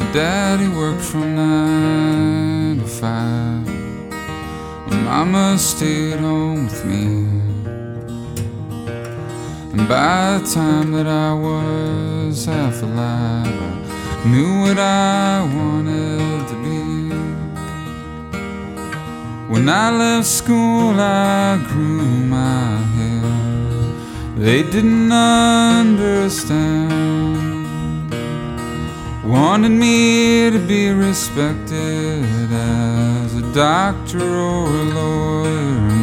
Daddy worked from 9 to 5, and Mama stayed home with me. And by the time that I was half alive, I knew what I wanted to be. When I left school, I grew my hair. They didn't understand. Wanted me to be respected as a doctor or a lawyer.